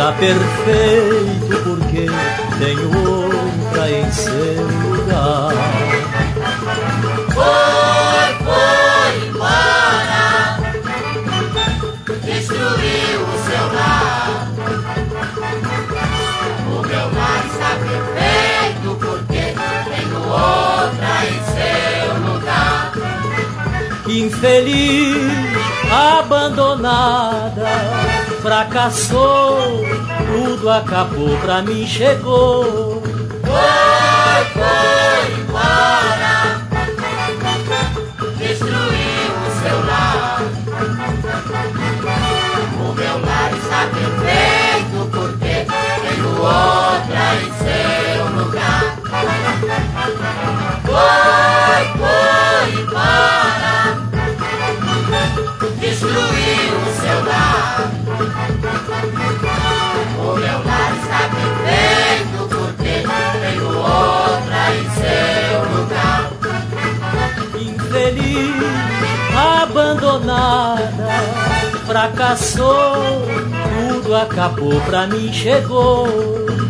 está perfeito porque tenho outra em seu lugar. Foi embora, destruiu o seu lar. O meu lar está perfeito porque tenho outra em seu lugar. Infeliz, abandonada, fracassou, tudo acabou, pra mim chegou. Foi embora, destruiu o seu lar. O meu lar está perfeito porque tenho outra em seu lugar. Foi embora, destruiu o seu lar. O meu lar está perfeito porque tenho outra em seu lugar. Infeliz, abandonada, fracassou, tudo acabou, pra mim chegou.